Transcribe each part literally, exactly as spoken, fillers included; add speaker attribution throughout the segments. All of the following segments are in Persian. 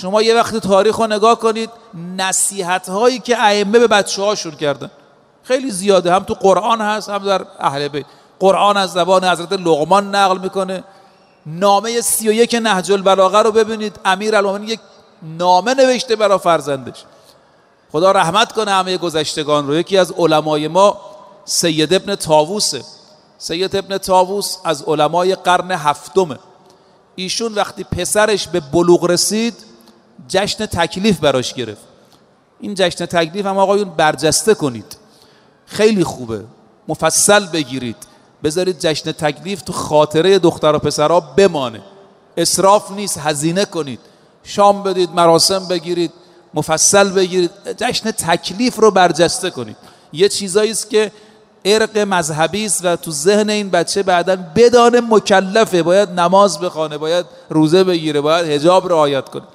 Speaker 1: شما یه وقتی تاریخ رو نگاه کنید، نصیحت هایی که ائمه به بچه هاشون کردن خیلی زیاده، هم تو قرآن هست هم در اهل بیت. قرآن از زبان حضرت لقمان نقل میکنه. نامه سی و یک نهج البلاغه رو ببینید، امیرالمومنین یک نامه نوشته برای فرزندش. خدا رحمت کنه همه گذشتگان رو. یکی از علمای ما سید ابن طاووسه. سید ابن طاووس از علمای قرن هفتمه. ایشون وقتی پسرش به بلوغ رسید جشن تکلیف براش گرفت. این جشن تکلیف هم آقایون برجسته کنید، خیلی خوبه، مفصل بگیرید، بذارید جشن تکلیف تو خاطره دختر و پسرها بمانه. اسراف نیست، هزینه کنید، شام بدید، مراسم بگیرید، مفصل بگیرید، جشن تکلیف رو برجسته کنید. یه چیزایی است که ارق مذهبی است و تو ذهن این بچه بعداً بدانه مکلفه، باید نماز بخونه، باید روزه بگیره، باید حجاب رعایت کنه.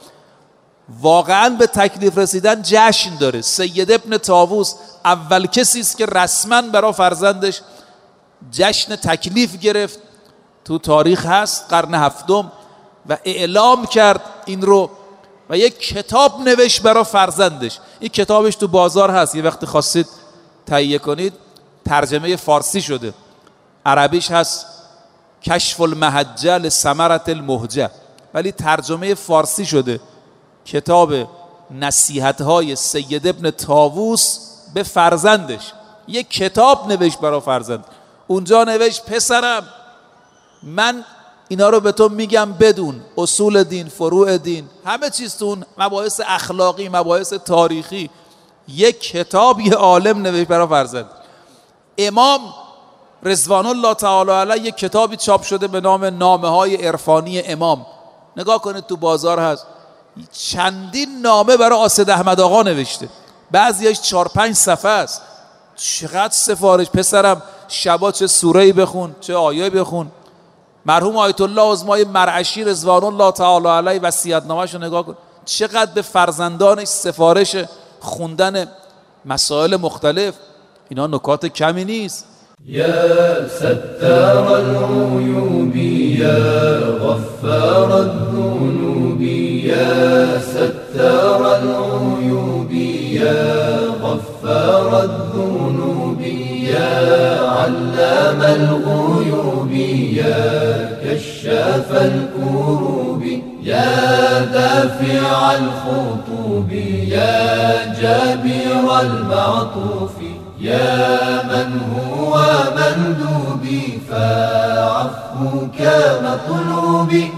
Speaker 1: واقعاً به تکلیف رسیدن جشن داره. سید ابن طاووس اول کسی است که رسما برای فرزندش جشن تکلیف گرفت، تو تاریخ هست، قرن هفتم، و اعلام کرد این رو و یک کتاب نوشت برای فرزندش. این کتابش تو بازار هست، یه وقت خواستید تهیه کنید. ترجمه فارسی شده، عربیش هست کشف المحجه لثمرة المهجه، ولی ترجمه فارسی شده کتاب نصیحت‌های سید ابن طاووس به فرزندش. یک کتاب نوشت برای فرزند. اونجا نوشت پسرم، من اینا رو به تو میگم بدون، اصول دین، فروع دین، همه چیز تو اون مباحث اخلاقی، مباحث تاریخی. یک کتاب یه عالم نوشت برای فرزند. امام رضوان الله تعالی علیه یک کتابی چاپ شده به نام نامه های عرفانی امام. نگاه کنید تو بازار هست. چندین نامه برای آسد احمد آقا نوشته، بعضیش چهار پنج صفحه است. چقدر سفارش، پسرم شبا چه سوره‌ای بخون، چه آیه بخون. مرحوم آیت الله عظمای مرعشی رضوان الله تعالی علیه وصیت‌نامه‌اش رو نگاه کن، چقدر به فرزندانش سفارش خوندن مسائل مختلف. اینا نکات کمی نیست.
Speaker 2: یا ستار العیوب یا غفار الذنوب یا ستار العیوب یا غفار الذنوب یا علام الغیوب یا کشاف الکروب یا دافع الخطوب یا جابر المعطوف يا من هو مندوبي فعفوك مطلوبي